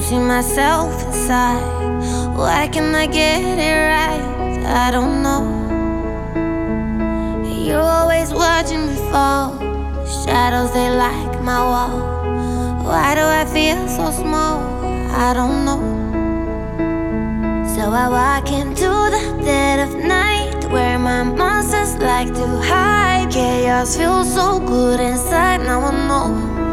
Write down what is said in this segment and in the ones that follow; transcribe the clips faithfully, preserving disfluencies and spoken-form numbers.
see myself inside. Why can't I get it right? I don't know. You're always watching me fall. Shadows, they like my wall. Why do I feel so small? I don't know. So I walk into the dead of night, where my monsters like to hide. Chaos feels so good inside, now I know.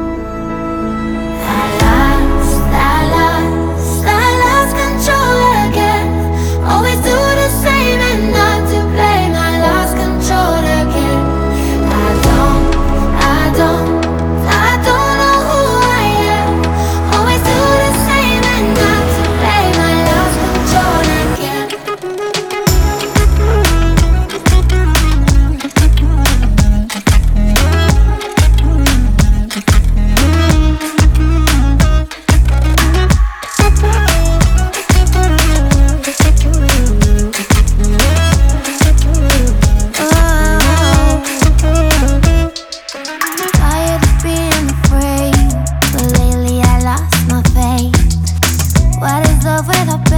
I lost, I lost, I lost control again. Always do the same and not to blame. I lost control again. I don't, I don't, I don't know who I am. Always do the same and not to blame. I lost control again. What is love without